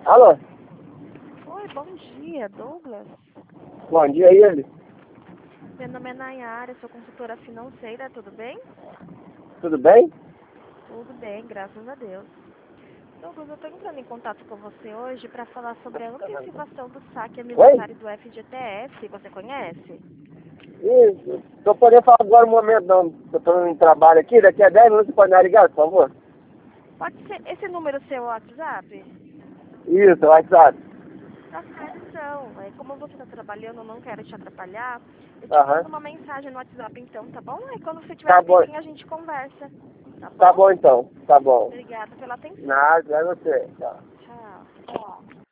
Alô? Oi, bom dia, Douglas. Bom dia, e ele? Meu nome é Nayara, sou consultora financeira, tudo bem? Tudo bem? Tudo bem, graças a Deus. Douglas, eu estou entrando em contato com você hoje para falar sobre a antecipação do saque Oi? aniversário do FGTS, você conhece? Isso. Tô podendo falar agora um momento, não. Eu tô em trabalho aqui, daqui a 10 minutos você pode me ligar, por favor? Pode ser esse número seu WhatsApp? Isso, WhatsApp. Tá certo, então. Como você está trabalhando, eu não quero te atrapalhar. Eu te Aham. mando uma mensagem no WhatsApp, então, tá bom? Aí quando você tiver Tá um bom. tempinho, a gente conversa, tá Tá bom? bom então. Tá bom. Obrigada pela atenção. Nada, é você. Tchau. Tchau.